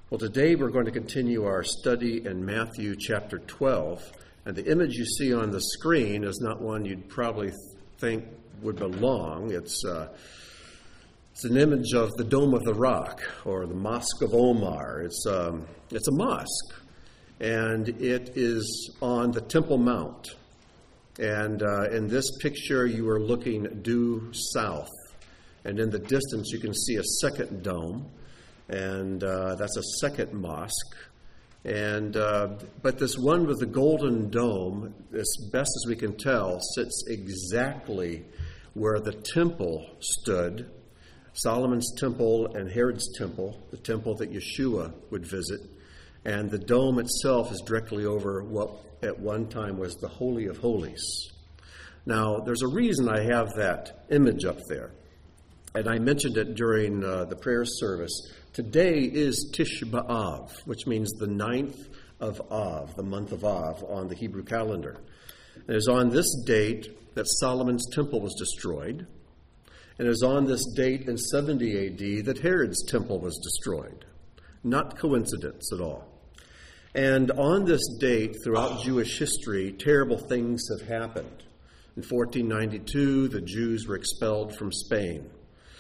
Well, today we're going to continue our study in Matthew chapter 12, and the image you see on the screen is not one you'd probably think would belong. It's an image of the Dome of the Rock, or the Mosque of Omar. It's a mosque, and it is on the Temple Mount. And in this picture, you are looking due south, and in the distance you can see a second dome. And that's a second mosque. And but this one with the golden dome, as best as we can tell, sits exactly where the temple stood, Solomon's temple and Herod's temple, the temple that Yeshua would visit. And the dome itself is directly over what at one time was the Holy of Holies. Now, there's a reason I have that image up there. And I mentioned it during the prayer service. Today is Tish B'Av, which means the 9th of Av, the month of Av on the Hebrew calendar. And it is on this date that Solomon's temple was destroyed. And it is on this date in 70 A.D. that Herod's temple was destroyed. Not coincidence at all. And on this date, throughout Jewish history, terrible things have happened. In 1492, the Jews were expelled from Spain.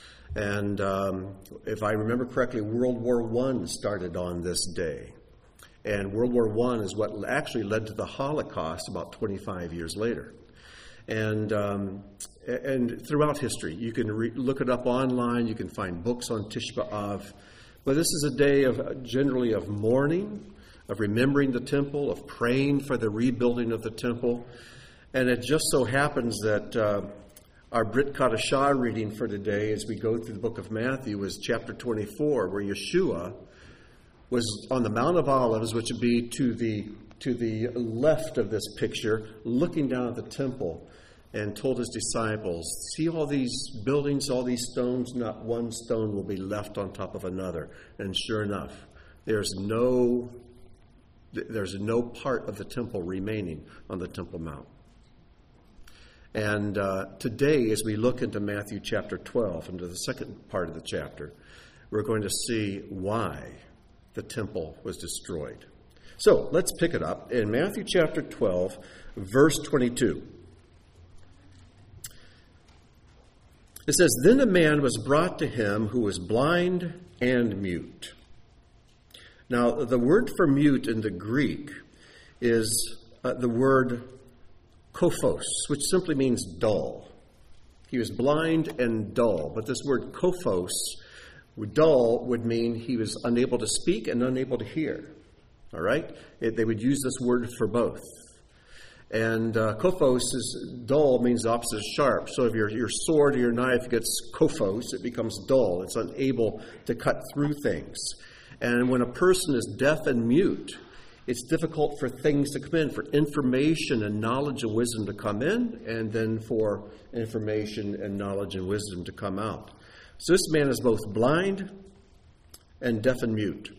And if I remember correctly, World War I started on this day. And World War I is what actually led to the Holocaust about 25 years later. And throughout history, you can look it up online. You can find books on Tish B'Av. But this is a day of generally of mourning, of remembering the temple, of praying for the rebuilding of the temple. And it just so happens that our Brit Kadashah reading for today, as we go through the book of Matthew, is chapter 24, where Yeshua was on the Mount of Olives, which would be to the left of this picture, looking down at the temple, and told his disciples, "See all these buildings, all these stones? Not one stone will be left on top of another." And sure enough, there's no part of the temple remaining on the Temple Mount. And today, as we look into Matthew chapter 12, into the second part of the chapter, we're going to see why the temple was destroyed. So let's pick it up in Matthew chapter 12, verse 22. It says, "Then a man was brought to him who was blind and mute." Now, the word for mute in the Greek is the word kophos, which simply means dull. He was blind and dull. But this word kophos, dull, would mean he was unable to speak and unable to hear. All right? They would use this word for both. And kophos is dull, means the opposite of sharp. So if your sword or your knife gets kophos, it becomes dull. It's unable to cut through things. And when a person is deaf and mute, it's difficult for things to come in, for information and knowledge and wisdom to come in, and then for information and knowledge and wisdom to come out. So this man is both blind and deaf and mute.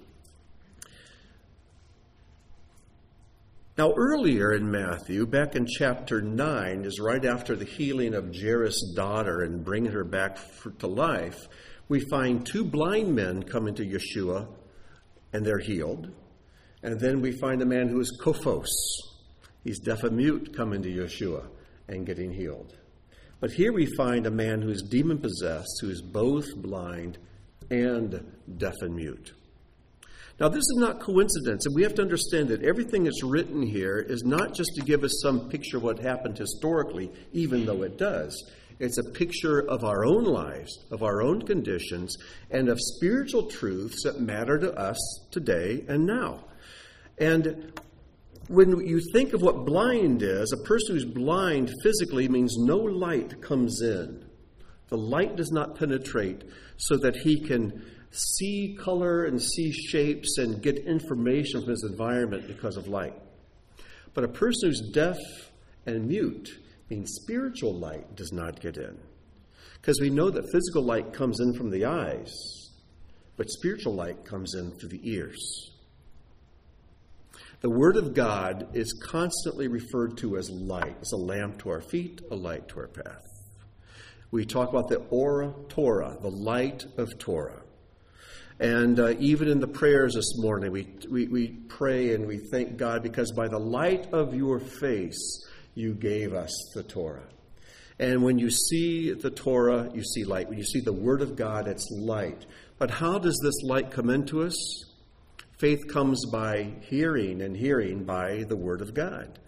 Now, earlier in Matthew, back in chapter 9, is right after the healing of Jairus' daughter and bringing her back to life, we find two blind men come into Yeshua, and they're healed. And then we find a man who is kophos. He's deaf and mute coming to Yeshua and getting healed. But here we find a man who is demon-possessed, who is both blind and deaf and mute. Now, this is not coincidence, and we have to understand that everything that's written here is not just to give us some picture of what happened historically, even though it does. It's a picture of our own lives, of our own conditions, and of spiritual truths that matter to us today and now. And when you think of what blind is, a person who's blind physically means no light comes in. The light does not penetrate so that he can see color and see shapes and get information from his environment because of light. But a person who's deaf and mute means spiritual light does not get in. Because we know that physical light comes in from the eyes, but spiritual light comes in through the ears. The Word of God is constantly referred to as light. It's a lamp to our feet, a light to our path. We talk about the Ora Torah, the light of Torah. And even in the prayers this morning, we pray and we thank God because by the light of your face, you gave us the Torah. And when you see the Torah, you see light. When you see the Word of God, it's light. But how does this light come into us? Faith comes by hearing, and hearing by the Word of God.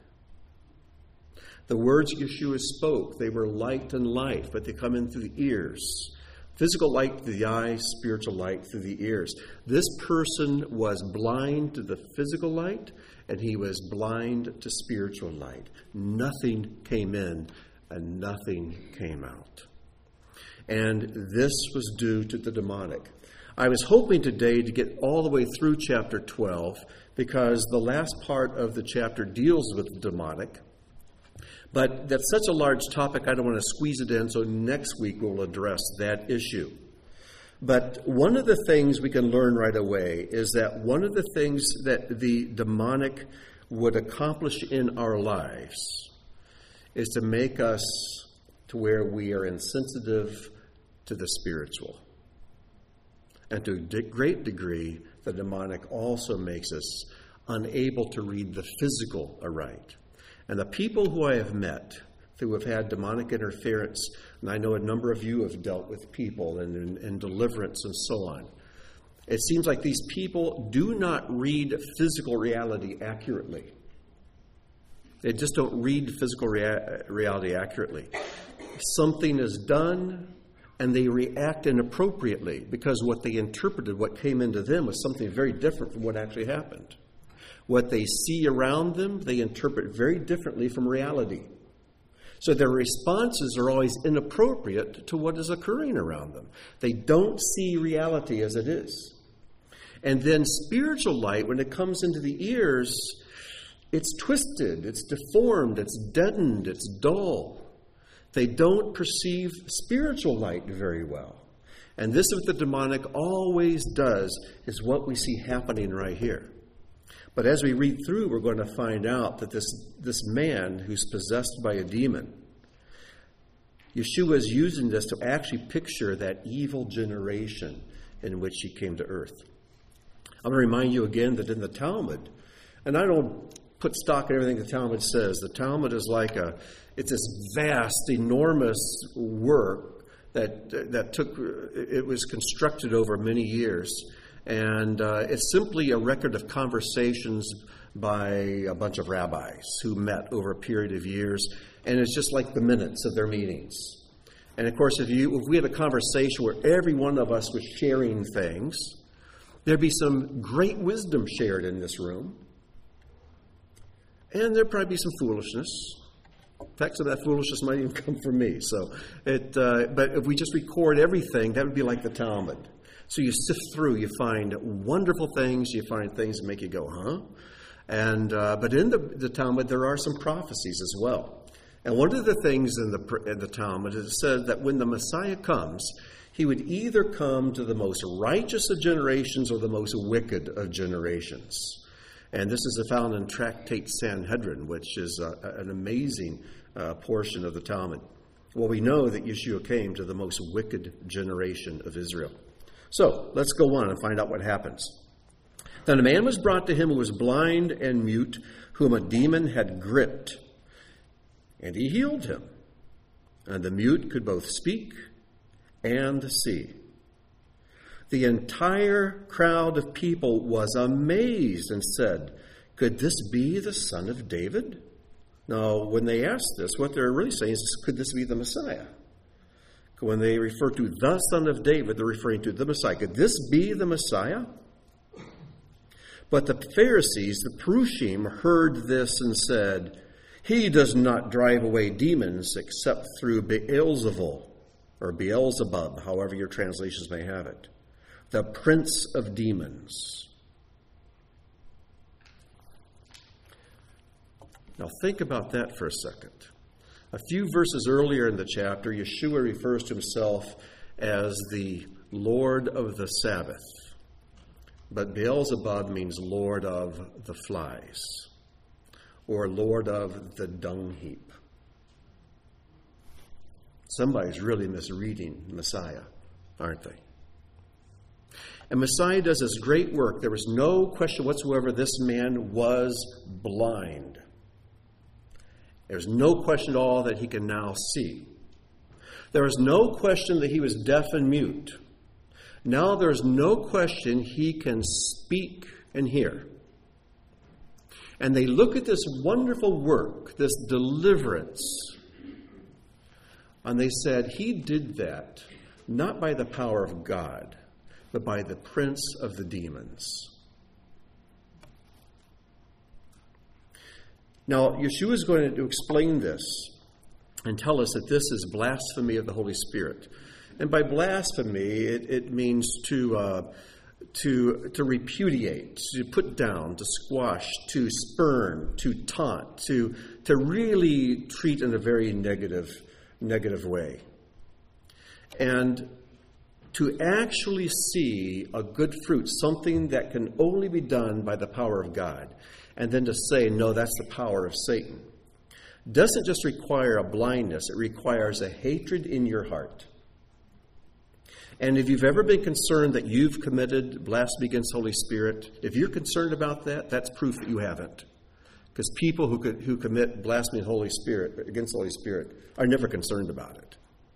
The words Yeshua spoke, they were light and life, but they come in through the ears. Physical light through the eyes, spiritual light through the ears. This person was blind to the physical light, and he was blind to spiritual light. Nothing came in, and nothing came out. And this was due to the demonic. I was hoping today to get all the way through chapter 12, because the last part of the chapter deals with the demonic. But that's such a large topic, I don't want to squeeze it in, so next week we'll address that issue. But one of the things we can learn right away is that one of the things that the demonic would accomplish in our lives is to make us to where we are insensitive to the spiritual. And to a great degree, the demonic also makes us unable to read the physical aright. And the people who I have met who have had demonic interference, and I know a number of you have dealt with people and deliverance and so on, it seems like these people do not read physical reality accurately. They just don't read physical reality accurately. Something is done, and they react inappropriately because what they interpreted, what came into them, was something very different from what actually happened. What they see around them, they interpret very differently from reality. So their responses are always inappropriate to what is occurring around them. They don't see reality as it is. And then spiritual light, when it comes into the ears, it's twisted, it's deformed, it's deadened, it's dull. They don't perceive spiritual light very well. And this is what the demonic always does, is what we see happening right here. But as we read through, we're going to find out that this man who's possessed by a demon, Yeshua is using this to actually picture that evil generation in which he came to earth. I'm going to remind you again that in the Talmud, and I don't put stock in everything the Talmud says. The Talmud is it's this vast, enormous work it was constructed over many years. And it's simply a record of conversations by a bunch of rabbis who met over a period of years. And it's just like the minutes of their meetings. And of course, if we had a conversation where every one of us was sharing things, there'd be some great wisdom shared in this room. And there'd probably be some foolishness. In fact, some of that foolishness might even come from me. But if we just record everything, that would be like the Talmud. So you sift through, you find wonderful things, you find things that make you go, huh? But in the Talmud, there are some prophecies as well. And one of the things in the Talmud is said that when the Messiah comes, he would either come to the most righteous of generations or the most wicked of generations. And this is found in Tractate Sanhedrin, which is an amazing portion of the Talmud. Well, we know that Yeshua came to the most wicked generation of Israel. So, let's go on and find out what happens. Then a man was brought to him who was blind and mute, whom a demon had gripped. And he healed him. And the mute could both speak and see. The entire crowd of people was amazed and said, "Could this be the son of David?" Now, when they asked this, what they're really saying is, could this be the Messiah? When they refer to the Son of David, they're referring to the Messiah. Could this be the Messiah? But the Pharisees, the Perushim, heard this and said, "He does not drive away demons except through Beelzebul," or Beelzebub, however your translations may have it, the prince of demons. Now think about that for a second. A few verses earlier in the chapter, Yeshua refers to himself as the Lord of the Sabbath. But Beelzebub means Lord of the flies, or Lord of the dung heap. Somebody's really misreading Messiah, aren't they? And Messiah does this great work. There was no question whatsoever this man was blind. There's no question at all that he can now see. There is no question that he was deaf and mute. Now there's no question he can speak and hear. And they look at this wonderful work, this deliverance, and they said, he did that not by the power of God, but by the prince of the demons. Now, Yeshua is going to explain this and tell us that this is blasphemy of the Holy Spirit. And by blasphemy, it means to repudiate, to put down, to squash, to spurn, to taunt, to really treat in a very negative way. And to actually see a good fruit, something that can only be done by the power of God, and then to say, no, that's the power of Satan, doesn't just require a blindness, it requires a hatred in your heart. And if you've ever been concerned that you've committed blasphemy against the Holy Spirit, if you're concerned about that, that's proof that you haven't. Because people who commit blasphemy against the Holy Spirit are never concerned about it.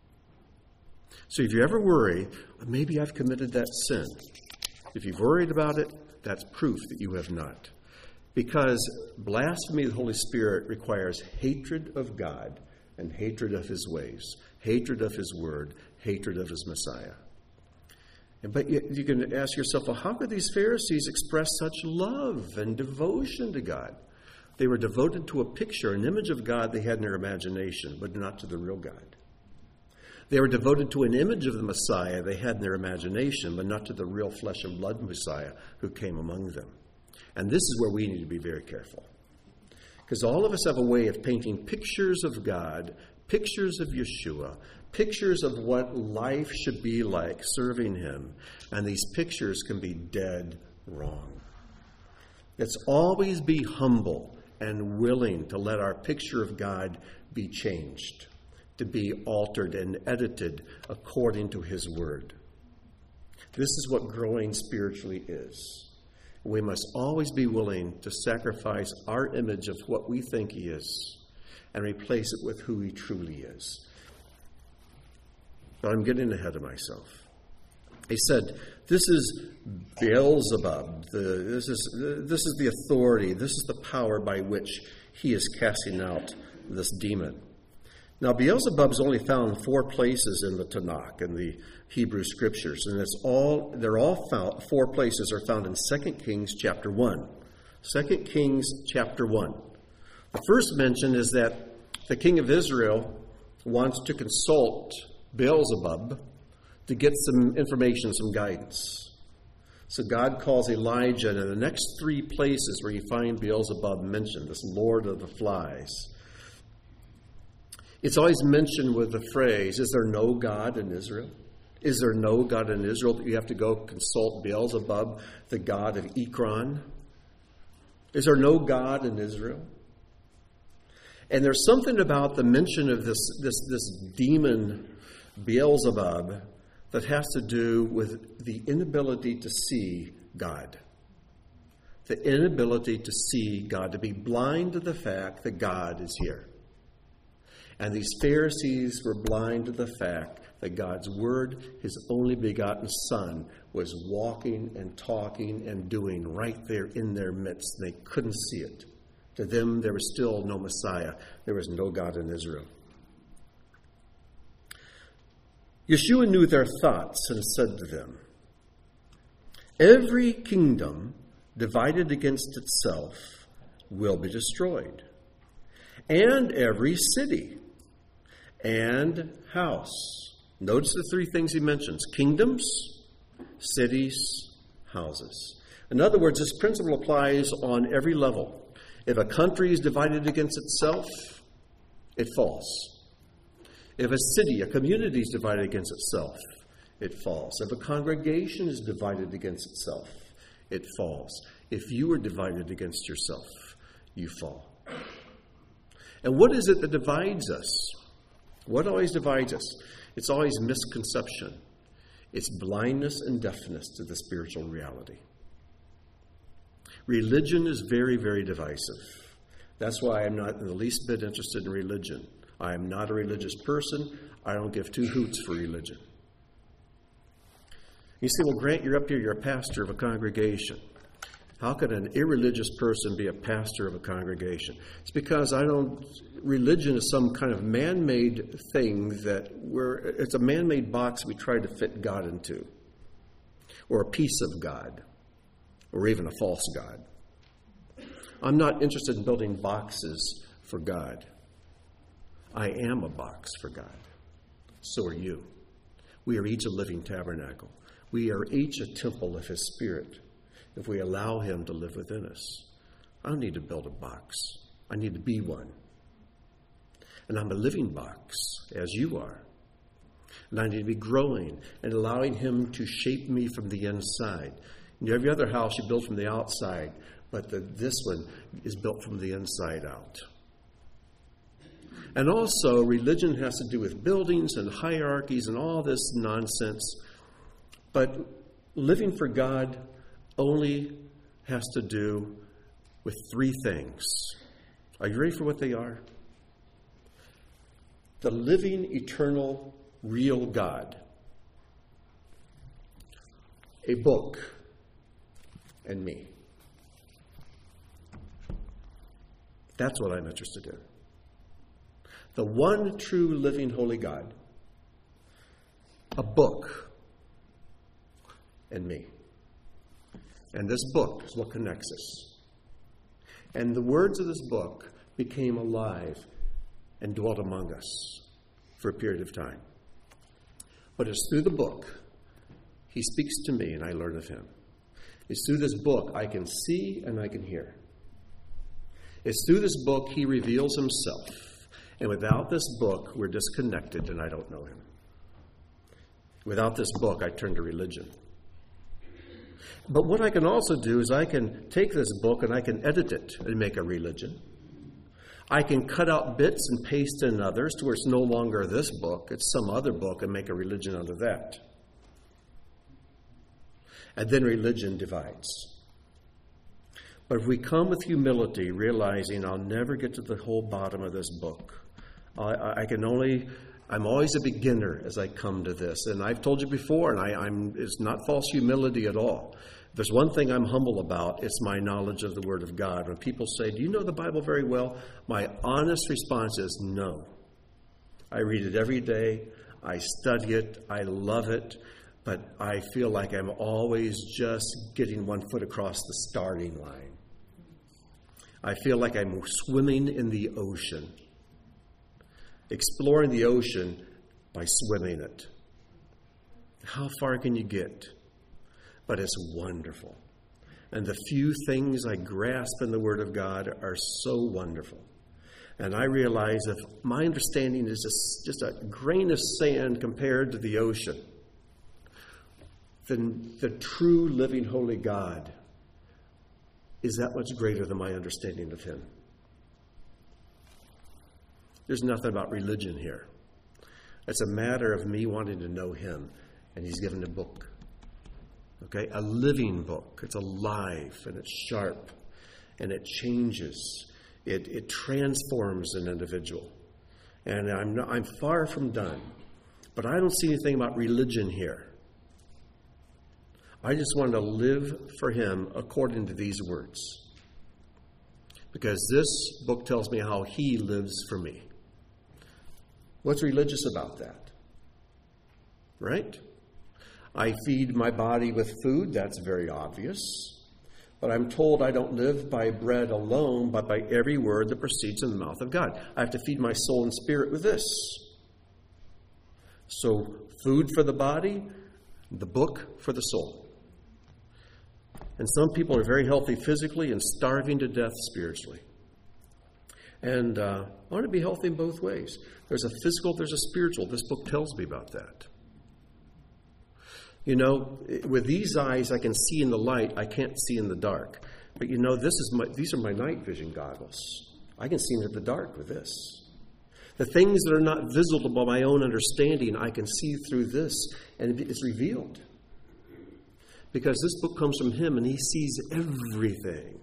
So if you ever worry, maybe I've committed that sin, if you've worried about it, that's proof that you have not. Because blasphemy of the Holy Spirit requires hatred of God and hatred of his ways, hatred of his word, hatred of his Messiah. But you can ask yourself, well, how could these Pharisees express such love and devotion to God? They were devoted to a picture, an image of God they had in their imagination, but not to the real God. They were devoted to an image of the Messiah they had in their imagination, but not to the real flesh and blood Messiah who came among them. And this is where we need to be very careful. Because all of us have a way of painting pictures of God, pictures of Yeshua, pictures of what life should be like serving him. And these pictures can be dead wrong. Let's always be humble and willing to let our picture of God be changed, to be altered and edited according to his word. This is what growing spiritually is. We must always be willing to sacrifice our image of what we think he is and replace it with who he truly is. But I'm getting ahead of myself. He said, this is Beelzebub. This is the authority. This is the power by which he is casting out this demon. Now, Beelzebub is only found in 4 places in the Tanakh, in the Hebrew Scriptures, and 4 places are found in 2 Kings chapter 1. 2 Kings chapter 1. The first mention is that the king of Israel wants to consult Beelzebub to get some information, some guidance. So God calls Elijah, and in the next 3 places where you find Beelzebub mentioned, this Lord of the Flies, it's always mentioned with the phrase, is there no God in Israel? Is there no God in Israel that you have to go consult Beelzebub, the god of Ekron? Is there no God in Israel? And there's something about the mention of this demon Beelzebub that has to do with the inability to see God. The inability to see God, to be blind to the fact that God is here. And these Pharisees were blind to the fact that God's word, his only begotten Son, was walking and talking and doing right there in their midst. They couldn't see it. To them, there was still no Messiah. There was no God in Israel. Yeshua knew their thoughts and said to them, every kingdom divided against itself will be destroyed, and every city and house. Notice the 3 things he mentions: kingdoms, cities, houses. In other words, this principle applies on every level. If a country is divided against itself, it falls. If a city, a community is divided against itself, it falls. If a congregation is divided against itself, it falls. If you are divided against yourself, you fall. And what is it that divides us? What always divides us? It's always misconception. It's blindness and deafness to the spiritual reality. Religion is very, very divisive. That's why I'm not in the least bit interested in religion. I am not a religious person. I don't give two hoots for religion. You say, well, Grant, you're up here, you're a pastor of a congregation. How could an irreligious person be a pastor of a congregation? It's because religion is some kind of man-made thing it's a man-made box we try to fit God into, or a piece of God, or even a false God. I'm not interested in building boxes for God. I am a box for God. So are you. We are each a living tabernacle. We are each a temple of His Spirit if we allow Him to live within us. I don't need to build a box. I need to be one. And I'm a living box, as you are. And I need to be growing and allowing Him to shape me from the inside. Every other house you build from the outside, but this one is built from the inside out. And also, religion has to do with buildings and hierarchies and all this nonsense. But living for God only has to do with three things. Are you ready for what they are? The living, eternal, real God. A book. And me. That's what I'm interested in. The one true living holy God. A book. And me. And this book is what connects us. And the words of this book became alive and dwelt among us for a period of time. But it's through the book He speaks to me and I learn of Him. It's through this book I can see and I can hear. It's through this book He reveals Himself. And without this book, we're disconnected and I don't know Him. Without this book, I turn to religion. But what I can also do is I can take this book and I can edit it and make a religion. I can cut out bits and paste in others to where it's no longer this book, it's some other book, and make a religion out of that. And then religion divides. But if we come with humility, realizing I'll never get to the whole bottom of this book, I'm always a beginner as I come to this. And I've told you before, and it's not false humility at all. If there's one thing I'm humble about, it's my knowledge of the Word of God. When people say, do you know the Bible very well? My honest response is no. I read it every day. I study it. I love it. But I feel like I'm always just getting one foot across the starting line. I feel like I'm swimming in the ocean. Exploring the ocean by swimming it. How far can you get? But it's wonderful. And the few things I grasp in the Word of God are so wonderful. And I realize if my understanding is just a grain of sand compared to the ocean, then the true living holy God is that much greater than my understanding of Him. There's nothing about religion here. It's a matter of me wanting to know Him. And He's given a book. Okay? A living book. It's alive and it's sharp. And it changes. It transforms an individual. And I'm far from done. But I don't see anything about religion here. I just want to live for Him according to these words. Because this book tells me how He lives for me. What's religious about that? Right? I feed my body with food. That's very obvious. But I'm told I don't live by bread alone, but by every word that proceeds from the mouth of God. I have to feed my soul and spirit with this. So, food for the body, the book for the soul. And some people are very healthy physically and starving to death spiritually. And I want to be healthy in both ways. There's a physical, there's a spiritual. This book tells me about that. You know, with these eyes, I can see in the light. I can't see in the dark. But you know, these are my night vision goggles. I can see into the dark with this. The things that are not visible by my own understanding, I can see through this, and it's revealed. Because this book comes from him, and he sees everything.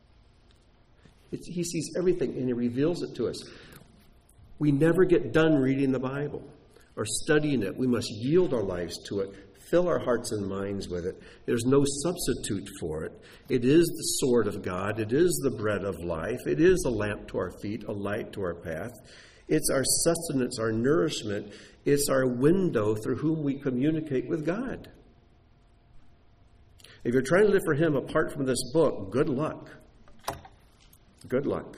He sees everything, and he reveals it to us. We never get done reading the Bible or studying it. We must yield our lives to it, fill our hearts and minds with it. There's no substitute for it. It is the sword of God. It is the bread of life. It is a lamp to our feet, a light to our path. It's our sustenance, our nourishment. It's our window through whom we communicate with God. If you're trying to live for him apart from this book, good luck. Good luck.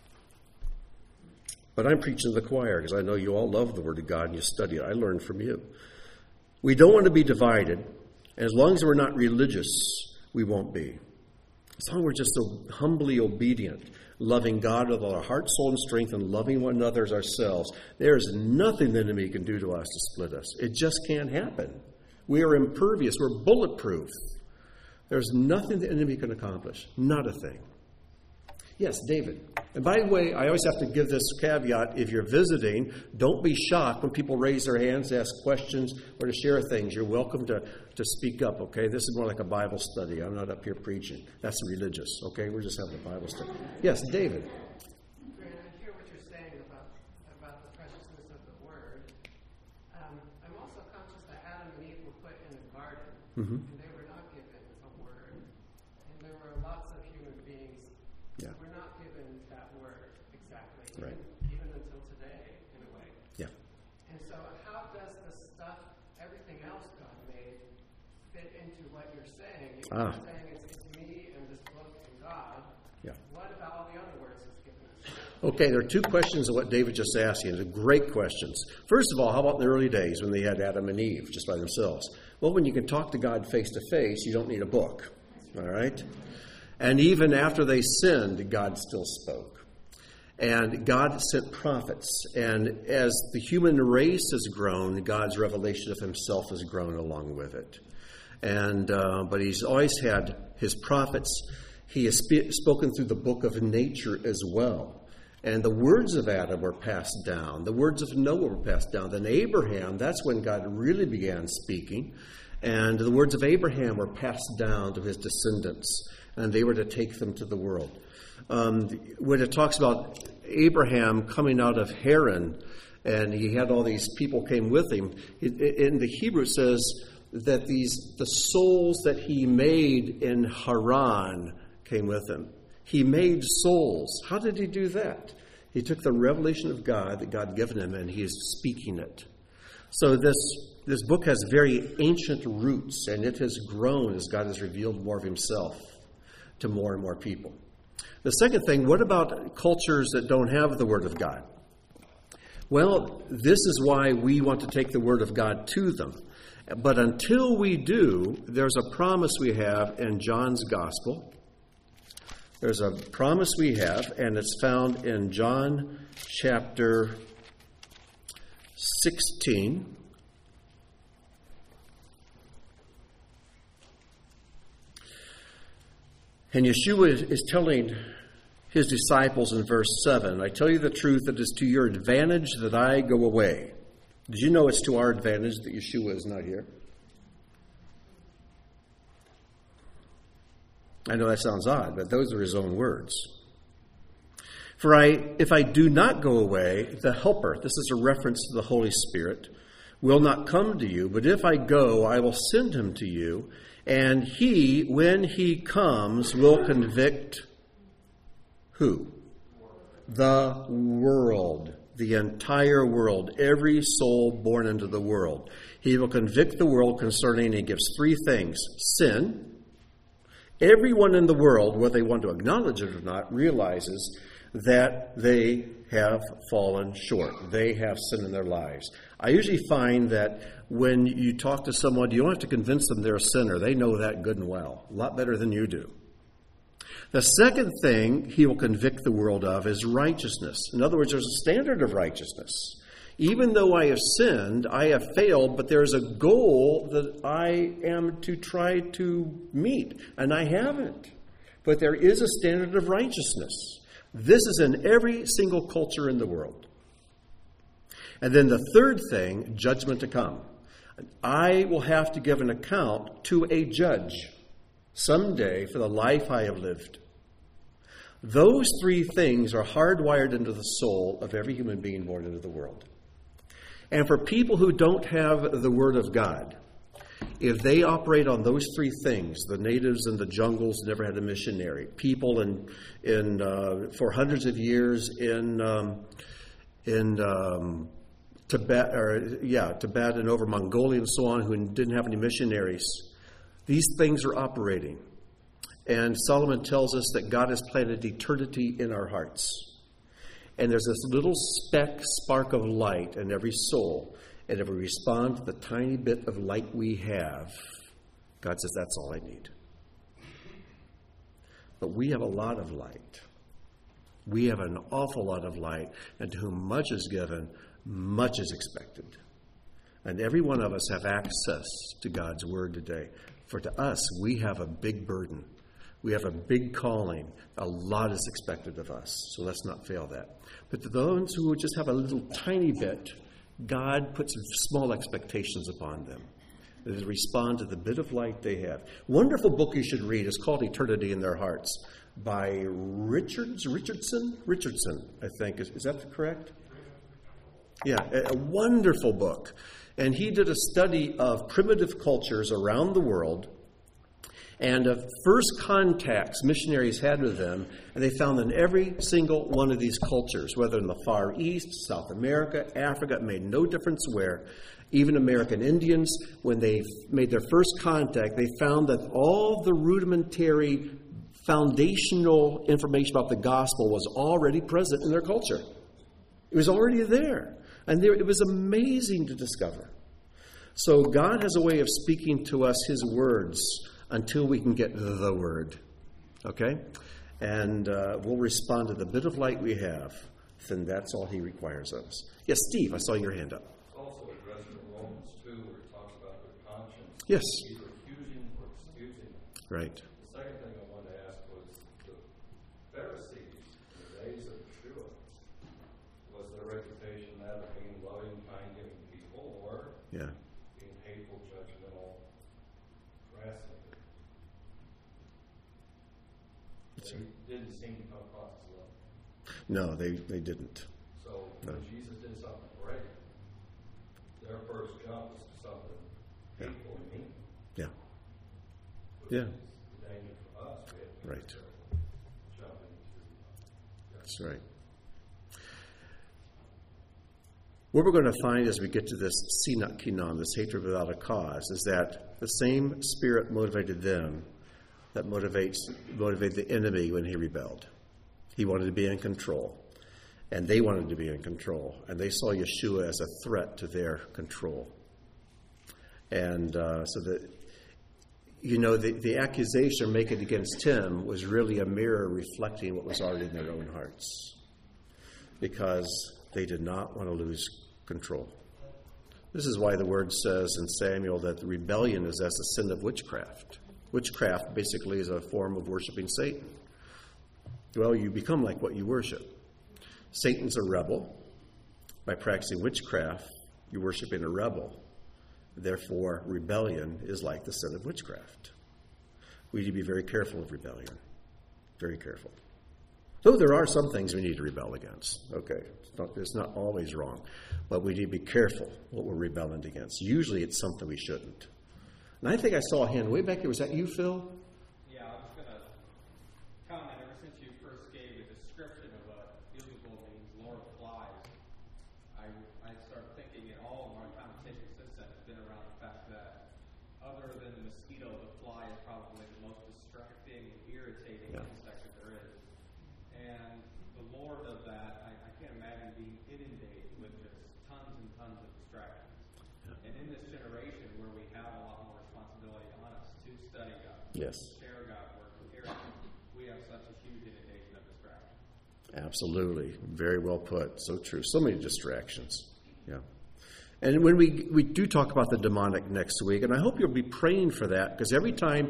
But I'm preaching to the choir because I know you all love the Word of God and you study it. I learned from you. We don't want to be divided. And as long as we're not religious, we won't be. As long as we're just so humbly obedient, loving God with all our heart, soul, and strength, and loving one another as ourselves, there is nothing the enemy can do to us to split us. It just can't happen. We are impervious. We're bulletproof. There's nothing the enemy can accomplish. Not a thing. Yes, David. And by the way, I always have to give this caveat. If you're visiting, don't be shocked when people raise their hands to ask questions or to share things. You're welcome to speak up, okay? This is more like a Bible study. I'm not up here preaching. That's religious, okay? We're just having a Bible study. Yes, David. Grant, I hear what you're saying about the preciousness of the Word. I'm also conscious that Adam and Eve were put in a garden, and they were not given a Word. And there were lots of human beings who were not given that Word exactly, even until today, in a way. Yeah. And so how does the stuff, everything else God made, fit into what you're saying? If you're saying it's me and this book and God, what about all the other words it's given us? Okay, there are two questions of what David just asked you. They're great questions. First of all, how about in the early days when they had Adam and Eve just by themselves? Well, when you can talk to God face to face, you don't need a book. All right? And even after they sinned, God still spoke. And God sent prophets. And as the human race has grown, God's revelation of himself has grown along with it. And but he's always had his prophets. He has spoken through the book of nature as well. And the words of Adam were passed down. The words of Noah were passed down. Then Abraham, that's when God really began speaking. And the words of Abraham were passed down to his descendants. And they were to take them to the world. When it talks about Abraham coming out of Haran, and he had all these people came with him, in the Hebrew it says that the souls that he made in Haran came with him. He made souls. How did he do that? He took the revelation of God that God had given him, and he is speaking it. So this book has very ancient roots, and it has grown as God has revealed more of himself to more and more people. The second thing, what about cultures that don't have the Word of God? Well, this is why we want to take the Word of God to them. But until we do, there's a promise we have in John's Gospel. There's a promise we have, and it's found in John chapter 16. And Yeshua is telling his disciples in verse 7, I tell you the truth, it is to your advantage that I go away. Did you know it's to our advantage that Yeshua is not here? I know that sounds odd, but those are his own words. For if I do not go away, the Helper, this is a reference to the Holy Spirit, will not come to you, but if I go, I will send him to you, and he, when he comes, will convict who? The world. The entire world. Every soul born into the world. He will convict the world concerning, he gives three things. Sin. Everyone in the world, whether they want to acknowledge it or not, realizes that they have fallen short. They have sin in their lives. I usually find that when you talk to someone, you don't have to convince them they're a sinner. They know that good and well, a lot better than you do. The second thing he will convict the world of is righteousness. In other words, there's a standard of righteousness. Even though I have sinned, I have failed, but there's a goal that I am to try to meet, and I haven't. But there is a standard of righteousness. This is in every single culture in the world. And then the third thing, judgment to come. I will have to give an account to a judge someday for the life I have lived. Those three things are hardwired into the soul of every human being born into the world. And for people who don't have the Word of God, if they operate on those three things, the natives in the jungles never had a missionary. People for hundreds of years in Tibet and over Mongolia and so on, who didn't have any missionaries. These things are operating. And Solomon tells us that God has planted eternity in our hearts. And there's this little spark of light in every soul. And if we respond to the tiny bit of light we have, God says, that's all I need. But we have a lot of light. We have an awful lot of light. And to whom much is given, much is expected. And every one of us have access to God's Word today. For to us, we have a big burden. We have a big calling. A lot is expected of us. So let's not fail that. But to those who just have a little tiny bit, God puts small expectations upon them. They respond to the bit of light they have. Wonderful book you should read. It's called Eternity in Their Hearts by Richardson, I think. Is that correct? Yeah, a wonderful book. And he did a study of primitive cultures around the world and of first contacts missionaries had with them, and they found in every single one of these cultures, whether in the Far East, South America, Africa, it made no difference where, even American Indians, when they made their first contact, they found that all the rudimentary foundational information about the gospel was already present in their culture. It was already there. And it was amazing to discover. So God has a way of speaking to us His words until we can get the Word. Okay? And we'll respond to the bit of light we have. Then that's all He requires of us. Yes, Steve, I saw your hand up. It's also addressed in Romans 2 where it talks about their conscience. Yes. Either accusing or excusing. Right. The second thing I wanted to ask was the Pharisees in the days of Yeshua, was their reputation that of being loving, kind-giving people, or being hateful, judgmental, harassing? They didn't seem to come across as love. No, they didn't. So when Jesus did something great, their first jump was to something hateful and mean. Yeah. Which is the danger for us. We have to be Right. careful jumping into. That's right. What we're going to find as we get to this sinat kinam, this hatred without a cause, is that the same spirit motivated them that motivated the enemy when he rebelled. He wanted to be in control, and they wanted to be in control, and they saw Yeshua as a threat to their control. And so that, the accusation making against him was really a mirror reflecting what was already in their own hearts, because they did not want to lose control. This is why the word says in Samuel that the rebellion is as the sin of witchcraft. Witchcraft basically is a form of worshiping Satan. Well, you become like what you worship. Satan's a rebel. By practicing witchcraft, you're worshiping a rebel. Therefore, rebellion is like the sin of witchcraft. We need to be very careful of rebellion. Very careful. Though there are some things we need to rebel against. Okay, it's not always wrong. But we need to be careful what we're rebelling against. Usually it's something we shouldn't. And I think I saw a hand way back here. Was that you, Phil? Yeah, I was going to comment. Ever since you first gave the description of what Beelzebul means, Lord of Flies, I started thinking in all of our conversations since then has been around the fact that other than the mosquito, the fly is probably the most distracting, irritating insect that there is. And the Lord of that, I can't imagine being inundated with just tons and tons of distractions. Yeah. And in this generation where we have a lot more responsibility on us to study God, share God, work with Eric, we have such a huge inundation of distractions. Absolutely. Very well put. So true. So many distractions. Yeah. And when we do talk about the demonic next week, and I hope you'll be praying for that, because every time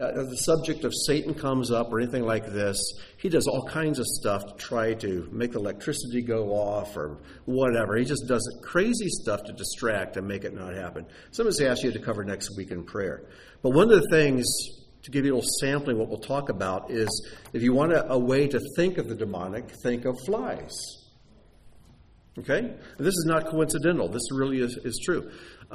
the subject of Satan comes up or anything like this, he does all kinds of stuff to try to make the electricity go off or whatever. He just does crazy stuff to distract and make it not happen. Somebody's asked you to cover next week in prayer. But one of the things, to give you a little sampling, what we'll talk about is, if you want a way to think of the demonic, think of flies. Okay? And this is not coincidental. This really is true.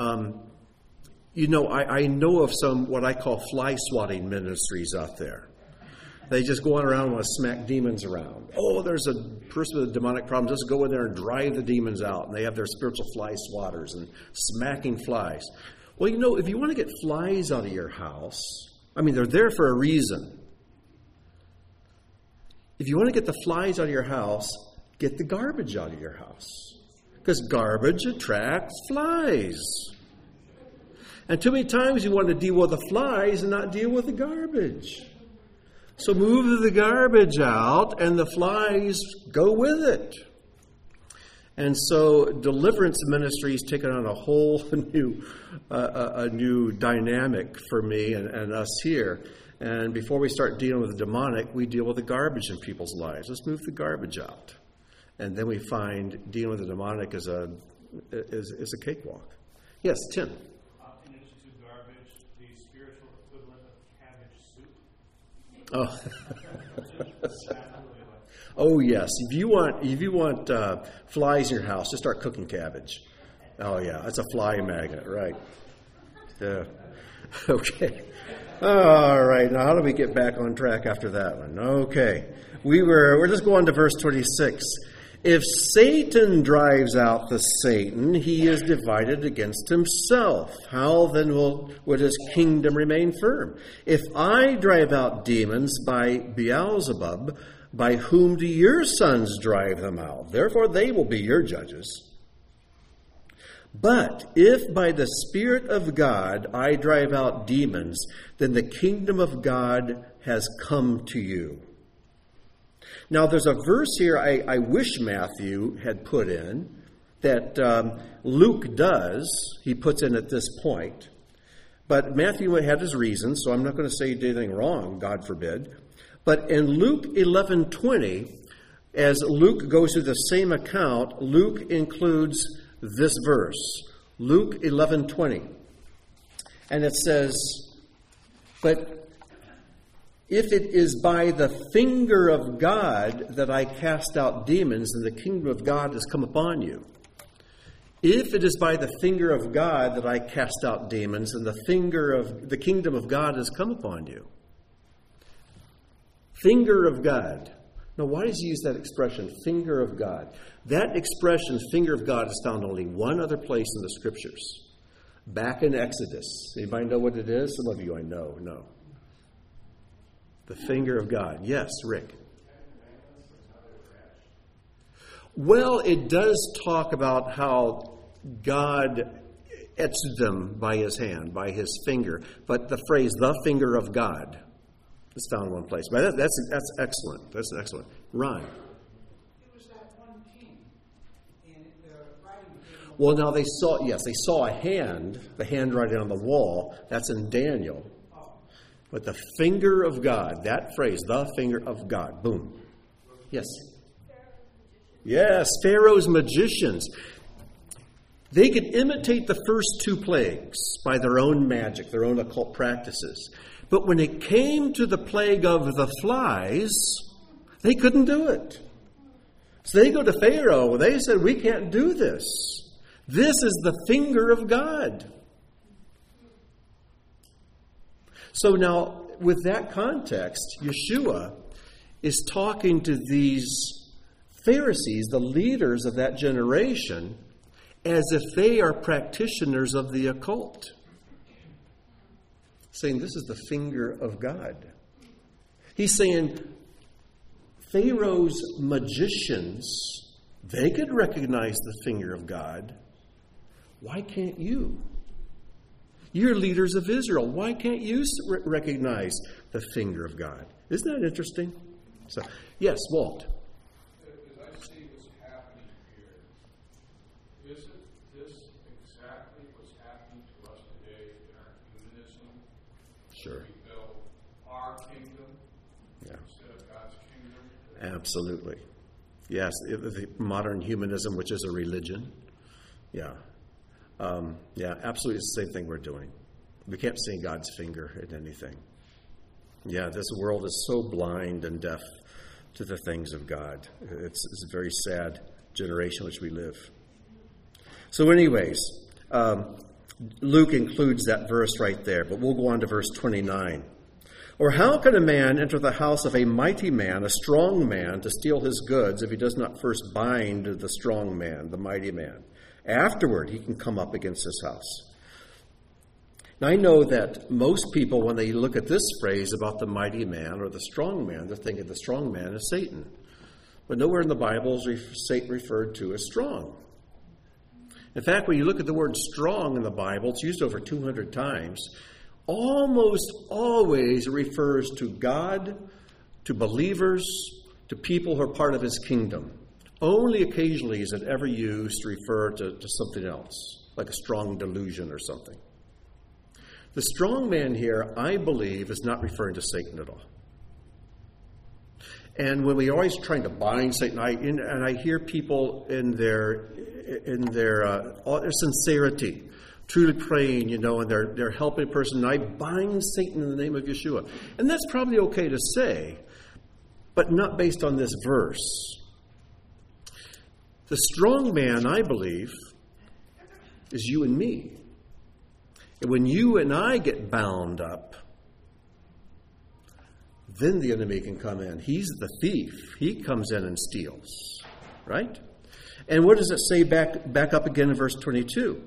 I know of some what I call fly swatting ministries out there. They just go on around and want to smack demons around. Oh, there's a person with a demonic problem. Just go in there and drive the demons out. And they have their spiritual fly swatters and smacking flies. Well, if you want to get flies out of your house, they're there for a reason. If you want to get the flies out of your house, get the garbage out of your house. Because garbage attracts flies. And too many times you want to deal with the flies and not deal with the garbage. So move the garbage out and the flies go with it. And so deliverance ministry has taken on a whole new dynamic for me and us here. And before we start dealing with the demonic, we deal with the garbage in people's lives. Let's move the garbage out. And then we find dealing with the demonic is a cakewalk. Yes, Tim. In addition to garbage, the spiritual equivalent of cabbage soup. Oh. Oh yes. If you want flies in your house, just start cooking cabbage. Oh yeah, that's a fly magnet, right? Yeah. Okay. All right. Now, how do we get back on track after that one? Okay. We're just going to verse 26. If Satan drives out the Satan, he is divided against himself. How then would his kingdom remain firm? If I drive out demons by Beelzebub, by whom do your sons drive them out? Therefore they will be your judges. But if by the Spirit of God I drive out demons, then the kingdom of God has come to you. Now, there's a verse here I wish Matthew had put in that Luke does. He puts in at this point. But Matthew had his reasons, so I'm not going to say he did anything wrong, God forbid. But in Luke 11:20, as Luke goes through the same account, Luke includes this verse, Luke 11:20. And it says, but if it is by the finger of God that I cast out demons, then the kingdom of God has come upon you. If it is by the finger of God that I cast out demons, then the kingdom of God has come upon you. Finger of God. Now, why does he use that expression, finger of God? That expression, finger of God, is found only one other place in the Scriptures. Back in Exodus. Anybody know what it is? Some of you I know. The finger of God. Yes, Rick. Well, it does talk about how God etched them by his hand, by his finger. But the phrase, the finger of God, is found in one place. But that's excellent. That's excellent. Ron. It was that one king. And the writing came. Well, now they saw a hand, the handwriting on the wall. That's in Daniel. But the finger of God, that phrase, the finger of God. Boom. Yes. Yes, Pharaoh's magicians. They could imitate the first two plagues by their own magic, their own occult practices. But when it came to the plague of the flies, they couldn't do it. So they go to Pharaoh. They said, we can't do this. This is the finger of God. So now, with that context, Yeshua is talking to these Pharisees, the leaders of that generation, as if they are practitioners of the occult. Saying, this is the finger of God. He's saying, Pharaoh's magicians, they could recognize the finger of God. Why can't you? You're leaders of Israel. Why can't you recognize the finger of God? Isn't that interesting? So, yes, Walt. As I see what's happening here, isn't this exactly what's happening to us today in our humanism? Sure. We feel Yeah. instead of God's kingdom. Absolutely. Yes, the modern humanism, which is a religion. Yeah. Absolutely it's the same thing we're doing. We can't see God's finger in anything. Yeah, this world is so blind and deaf to the things of God. It's a very sad generation in which we live. So anyways, Luke includes that verse right there, but we'll go on to verse 29. Or how can a man enter the house of a mighty man, a strong man, to steal his goods if he does not first bind the strong man, the mighty man? Afterward, he can come up against his house. Now, I know that most people, when they look at this phrase about the mighty man or the strong man, they're thinking the strong man is Satan. But nowhere in the Bible is Satan referred to as strong. In fact, when you look at the word strong in the Bible, it's used over 200 times. Almost always it refers to God, to believers, to people who are part of his kingdom. Only occasionally is it ever used to refer to something else, like a strong delusion or something. The strong man here, I believe, is not referring to Satan at all. And when we're always trying to bind Satan, I hear people in their sincerity, truly praying, and they're helping a person. I bind Satan in the name of Yeshua. And that's probably okay to say, but not based on this verse. The strong man, I believe, is you and me. And when you and I get bound up, then the enemy can come in. He's the thief. He comes in and steals. Right? And what does it say back up again in verse 22?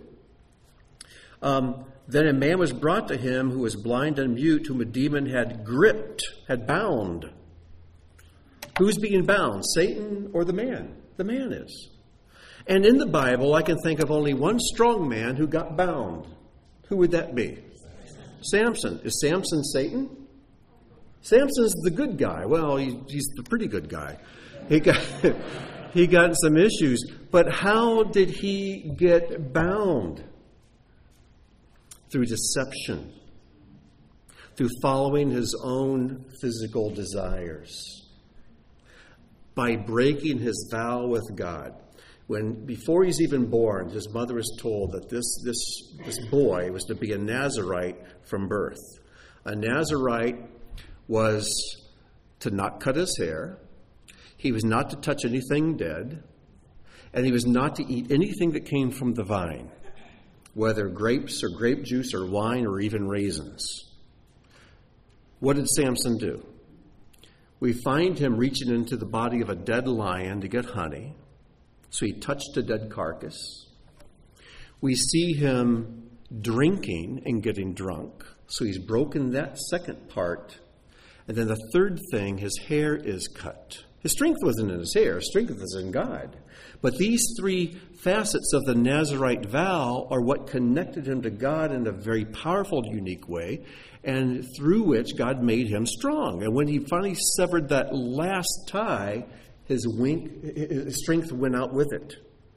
Then a man was brought to him who was blind and mute, whom a demon had gripped, had bound. Who's being bound? Satan or the man? The man is. And in the Bible, I can think of only one strong man who got bound. Who would that be? Samson. Is Samson Satan? Samson's the good guy. Well, he's the pretty good guy. He got some issues. But how did he get bound? Through deception. Through following his own physical desires. By breaking his vow with God. Before he's even born, his mother is told that this boy was to be a Nazirite from birth. A Nazirite was to not cut his hair. He was not to touch anything dead. And he was not to eat anything that came from the vine, whether grapes or grape juice or wine or even raisins. What did Samson do? We find him reaching into the body of a dead lion to get honey. So he touched a dead carcass. We see him drinking and getting drunk. So he's broken that second part. And then the third thing, his hair is cut. His strength wasn't in his hair. His strength was in God. But these three facets of the Nazirite vow are what connected him to God in a very powerful, unique way, and through which God made him strong. And when he finally severed that last tie, his strength went out with it.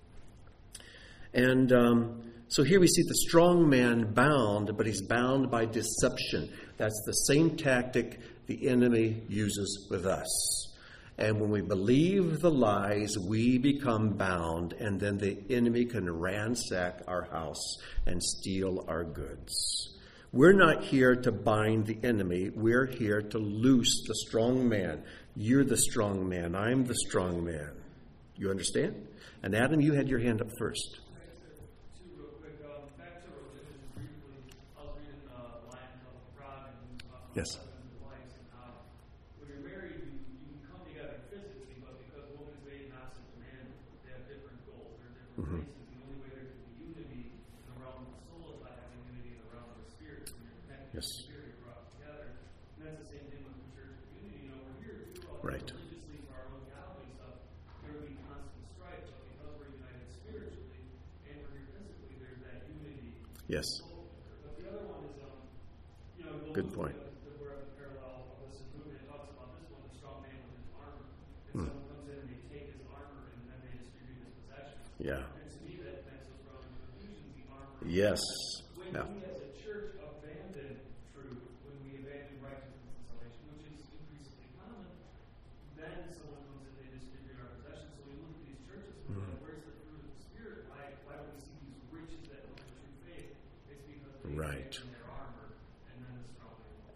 And so here we see the strong man bound, but he's bound by deception. That's the same tactic the enemy uses with us. And when we believe the lies, we become bound, and then the enemy can ransack our house and steal our goods. We're not here to bind the enemy. We're here to loose the strong man. You're the strong man. I'm the strong man. You understand? And Adam, you had your hand up first. Real quick, back to religion briefly. I was reading Lion of Prague and Yes. husbands and wives, and how when you're married, you can come together physically, but because woman is made not such a man, they have different goals. They're different places. The only way there can be unity in the realm of the soul is by having unity in the realm of the spirit. When you're connected to the spirit, you're brought together. And that's the same thing with the church community. We're here to do all Right. religiously for our own godly stuff. There will be constant strife, but because we're united spiritually and we're here physically, there's that unity. Yes. But the other one is, Good point. Where the parallel of this movement talks about this one, the strong man with his armor. And someone comes in and they take his armor and then they distribute his possessions. Yeah. And to me, that connects us from Ephesians, the armor. Yes. When Yeah. we as a church abandon truth, when we abandon righteousness and salvation, which is increasingly common,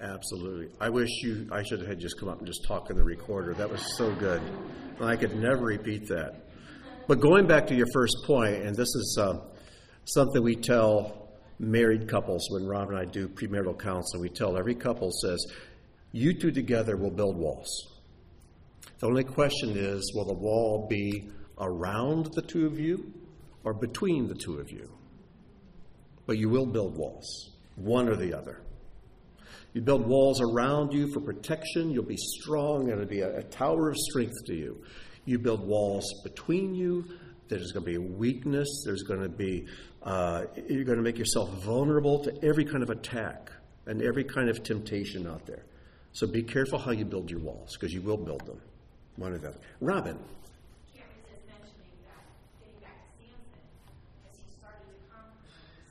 Absolutely. I should have just come up and just talk in the recorder. That was so good. I could never repeat that. But going back to your first point, and this is something we tell married couples when Rob and I do premarital counseling. We tell every couple, says, you two together will build walls. The only question is, will the wall be around the two of you or between the two of you? But you will build walls, one or the other. You build walls around you for protection. You'll be strong, and it'll be a tower of strength to you. You build walls between you. There's going to be a weakness. There's going to be, you're going to make yourself vulnerable to every kind of attack and every kind of temptation out there. So be careful how you build your walls, because you will build them, one or the other. Robin. Can't resist mentioning that, getting back to Samson, as he started to compromise,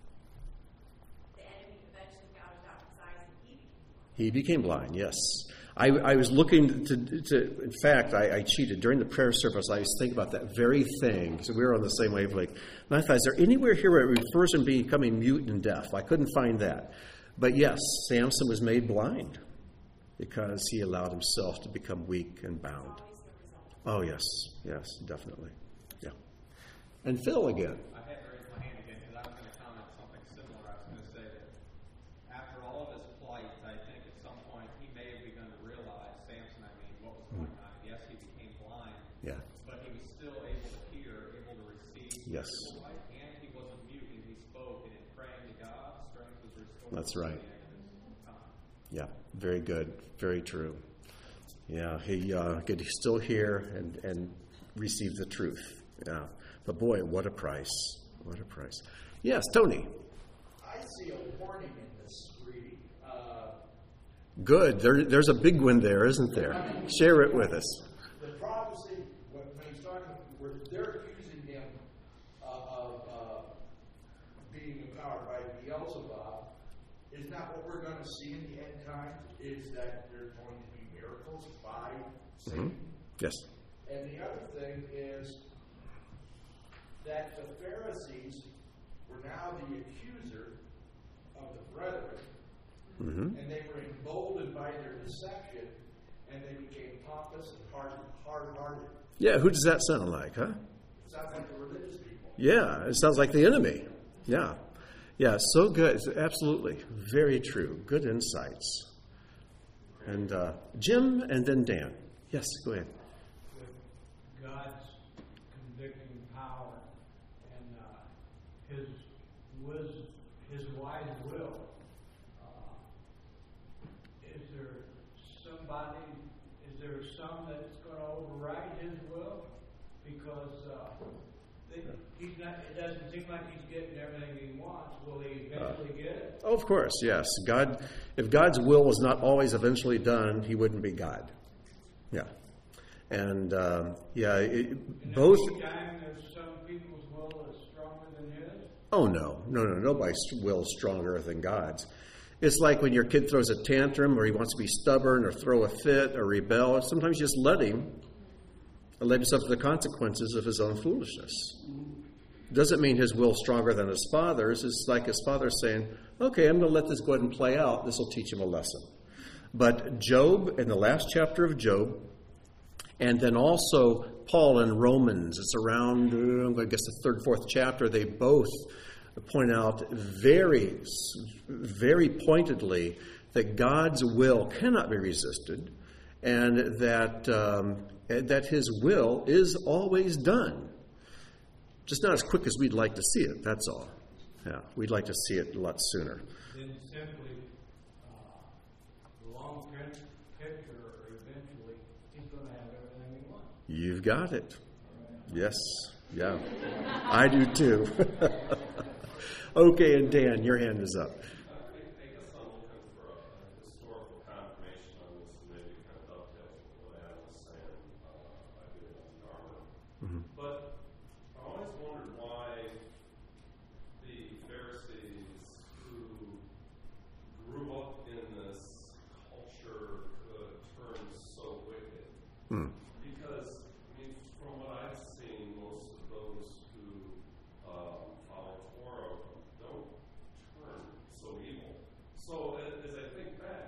the enemy eventually gouged out his eyes and he became blind, yes. I was looking to in fact, I cheated. During the prayer service, I was thinking about that very thing. So we were on the same wavelength. And I thought, is there anywhere here where it refers to becoming mute and deaf? I couldn't find that. But yes, Samson was made blind because he allowed himself to become weak and bound. Oh, yes, definitely. Yeah. And Phil again. I had to raise my hand again because I was going to comment something similar. I was going to say that after all of his plight, I think at some point he may have begun to realize, Samson, what was going on. Yes, he became blind, but he was still able to hear, able to receive. Yes. Light, and he wasn't mute, and he spoke, and in praying to God, strength was restored. That's right. Yeah, very good. Very true. Yeah, he could still hear and receive the truth. Yeah. But boy, what a price. What a price. Yes, Tony. I see a warning in this reading. Good. There's a big one there, isn't there? Share it with us. The prophecy, when he's talking, where they're accusing him of being empowered by Beelzebub, is not what we're going to see in the end times. Is that there's going to be miracles by Satan. Mm-hmm. Yes. And the other thing is that the Pharisees were now the accuser of the brethren, and they were emboldened by their deception, and they became pompous and hard-hearted. Yeah, who does that sound like, huh? It sounds like the religious people. Yeah, it sounds like the enemy. Yeah. Yeah, so good. Absolutely. Very true. Good insights. And Jim and then Dan. Yes, go ahead. With God's convicting power and His wise will, is there some that's going to override His will? Because it doesn't seem like He's getting everything He wants. Will He eventually get it? Oh, of course, yes. If God's will was not always eventually done, He wouldn't be God. Yeah. And, both... Time there's some people's will is stronger than His? Oh, no. Nobody's will is stronger than God's. It's like when your kid throws a tantrum or he wants to be stubborn or throw a fit or rebel. Sometimes you just let him and let himself to the consequences of his own foolishness. Doesn't mean his will's stronger than his father's. It's like his father saying, okay, I'm going to let this go ahead and play out. This will teach him a lesson. But Job, in the last chapter of Job, and then also Paul in Romans, it's around, I guess, the third, fourth chapter, they both point out very, very pointedly that God's will cannot be resisted and that His will is always done. Just not as quick as we'd like to see it, that's all. Yeah, we'd like to see it a lot sooner. Then simply, the long picture, eventually, He's going to have everything He wants. You've got it. Yes. Yeah. I do too. Okay, and Dan, your hand is up. I guess I'm looking for a historical confirmation on this, and maybe kind of dovetails with what Adam was saying. I did it on Darwin. But I always wondered why the Pharisees, who grew up in this culture, could turn so wicked. Because, from what I've seen, most of those who follow Torah don't turn so evil. So as I think back,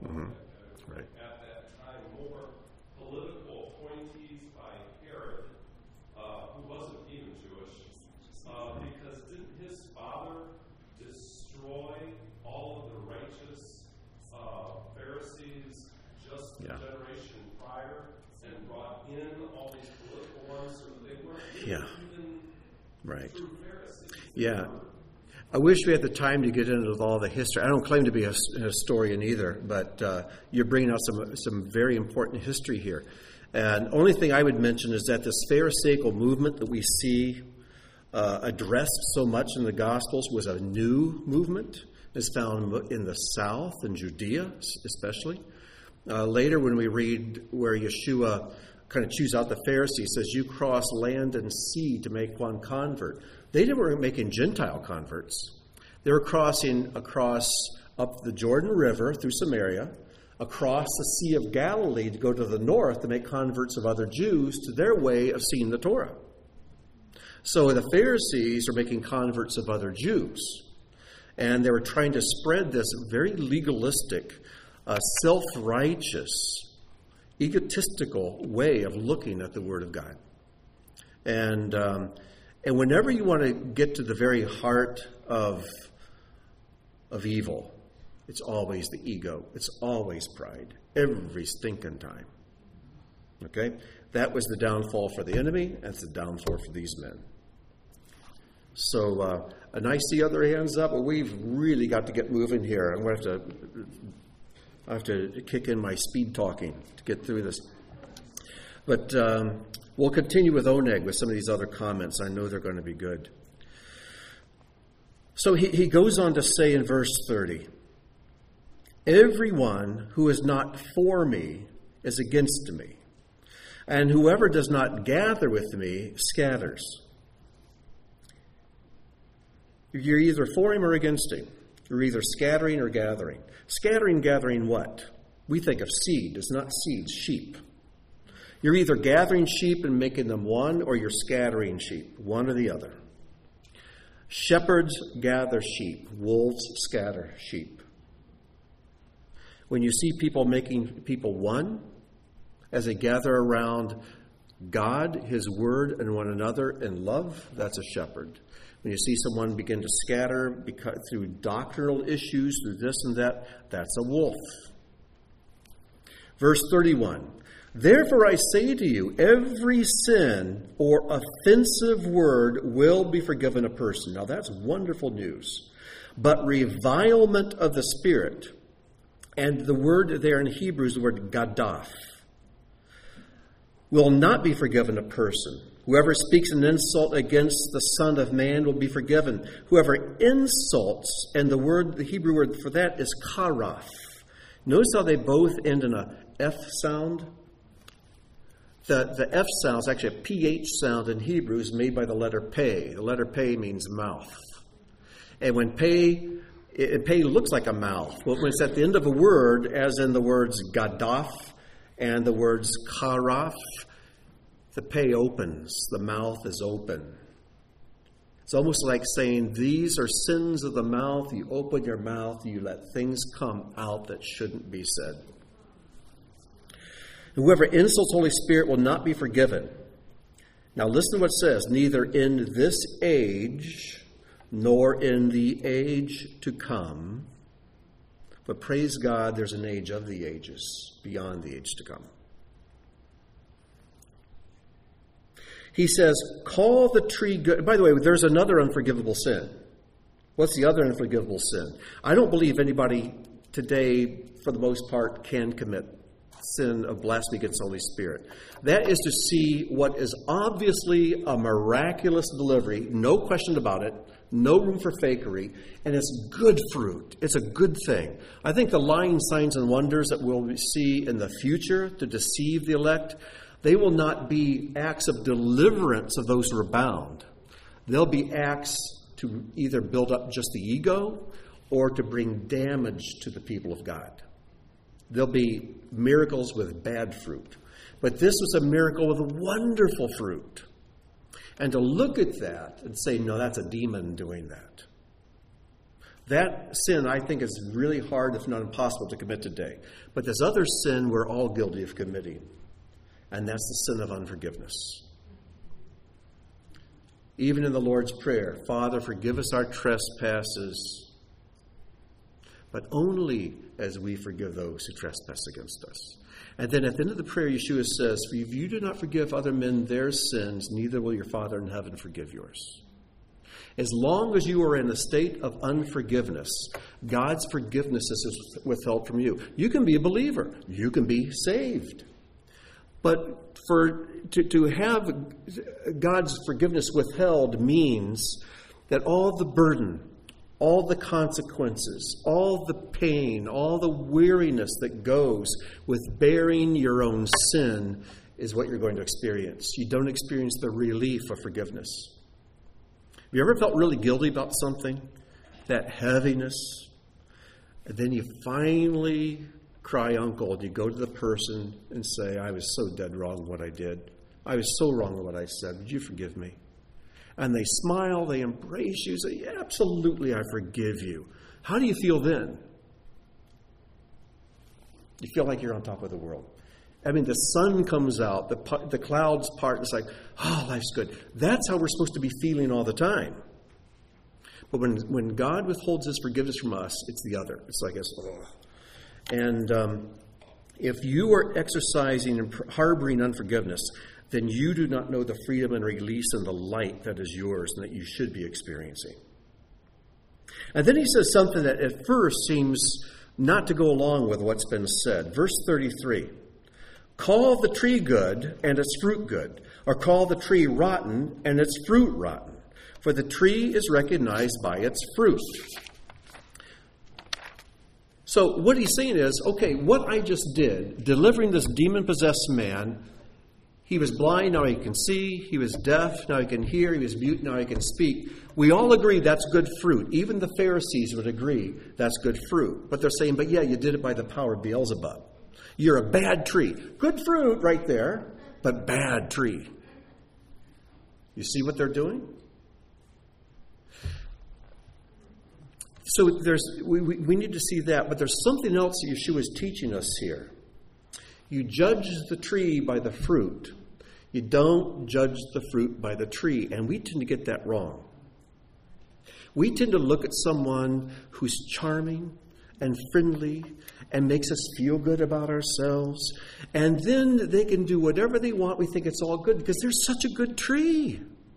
Right. At that time, more political appointees by Herod, who wasn't even Jewish, because didn't his father destroy all of the righteous Pharisees just a generation prior and brought in all these political ones so that they weren't even true Pharisees? Yeah. I wish we had the time to get into all the history. I don't claim to be a historian either, but you're bringing out some very important history here. And only thing I would mention is that this Pharisaical movement that we see addressed so much in the Gospels was a new movement. It's found in the South, in Judea especially. Later when we read where Yeshua kind of chews out the Pharisees, says, you cross land and sea to make one convert. They weren't making Gentile converts. They were crossing across up the Jordan River through Samaria, across the Sea of Galilee to go to the north to make converts of other Jews to their way of seeing the Torah. So the Pharisees are making converts of other Jews. And they were trying to spread this very legalistic, self-righteous, egotistical way of looking at the Word of God. And whenever you want to get to the very heart of evil, it's always the ego. It's always pride. Every stinking time. Okay? That was the downfall for the enemy. That's the downfall for these men. So, and I see other hands up, but we've really got to get moving here. I'm going to have to kick in my speed talking to get through this. But we'll continue with Oneg with some of these other comments. I know they're going to be good. So he goes on to say in verse 30, everyone who is not for me is against me, and whoever does not gather with me scatters. You're either for him or against him. You're either scattering or gathering. Scattering, gathering what? We think of seed. It's not seeds, sheep. You're either gathering sheep and making them one, or you're scattering sheep, one or the other. Shepherds gather sheep. Wolves scatter sheep. When you see people making people one, as they gather around God, His Word, and one another in love, that's a shepherd. When you see someone begin to scatter through doctrinal issues, through this and that, that's a wolf. Verse 31, therefore I say to you, every sin or offensive word will be forgiven a person. Now that's wonderful news. But revilement of the Spirit, and the word there in Hebrew is the word gadaf, will not be forgiven a person. Whoever speaks an insult against the Son of Man will be forgiven. Whoever insults, and the Hebrew word for that is karaf. Notice how they both end in a F sound? The F sound is actually a PH sound in Hebrew, is made by the letter Pei. The letter Pei means mouth. And when Pei looks like a mouth, but when it's at the end of a word, as in the words gadaf and the words karaf, the Pei opens, the mouth is open. It's almost like saying, these are sins of the mouth. You open your mouth, you let things come out that shouldn't be said. Whoever insults Holy Spirit will not be forgiven. Now listen to what it says, neither in this age nor in the age to come. But praise God, there's an age of the ages, beyond the age to come. He says, call the tree good. By the way, there's another unforgivable sin. What's the other unforgivable sin? I don't believe anybody today, for the most part, can commit sin of blasphemy against the Holy Spirit. That is to see what is obviously a miraculous delivery, no question about it, no room for fakery, and it's good fruit. It's a good thing. I think the lying signs and wonders that we'll see in the future to deceive the elect, they will not be acts of deliverance of those who are bound. They'll be acts to either build up just the ego or to bring damage to the people of God. There'll be miracles with bad fruit. But this was a miracle with a wonderful fruit. And to look at that and say, no, that's a demon doing that. That sin, I think, is really hard, if not impossible, to commit today. But this other sin we're all guilty of committing, and that's the sin of unforgiveness. Even in the Lord's Prayer, Father, forgive us our trespasses, but only as we forgive those who trespass against us. And then at the end of the prayer, Yeshua says, for if you do not forgive other men their sins, neither will your Father in heaven forgive yours. As long as you are in a state of unforgiveness, God's forgiveness is withheld from you. You can be a believer. You can be saved. But to have God's forgiveness withheld means that all the burden, all the consequences, all the pain, all the weariness that goes with bearing your own sin is what you're going to experience. You don't experience the relief of forgiveness. Have you ever felt really guilty about something? That heaviness? And then you finally cry uncle, and you go to the person and say, I was so dead wrong in what I did. I was so wrong in what I said. Would you forgive me? And they smile, they embrace you, say, yeah, absolutely, I forgive you. How do you feel then? You feel like you're on top of the world. I mean, the sun comes out, the clouds part, and it's like, oh, life's good. That's how we're supposed to be feeling all the time. But when God withholds his forgiveness from us, it's the other. It's like, oh. And if you are exercising and harboring unforgiveness, then you do not know the freedom and release and the light that is yours and that you should be experiencing. And then he says something that at first seems not to go along with what's been said. Verse 33, call the tree good and its fruit good, or call the tree rotten and its fruit rotten, for the tree is recognized by its fruit. So what he's saying is, okay, what I just did, delivering this demon-possessed man, he was blind, now he can see. He was deaf, now he can hear. He was mute, now he can speak. We all agree that's good fruit. Even the Pharisees would agree that's good fruit. But they're saying, but yeah, you did it by the power of Beelzebub. You're a bad tree. Good fruit right there, but bad tree. You see what they're doing? So we need to see that, but there's something else that Yeshua is teaching us here. You judge the tree by the fruit. You don't judge the fruit by the tree, and we tend to get that wrong. We tend to look at someone who's charming and friendly and makes us feel good about ourselves, and then they can do whatever they want. We think it's all good because they're such a good tree.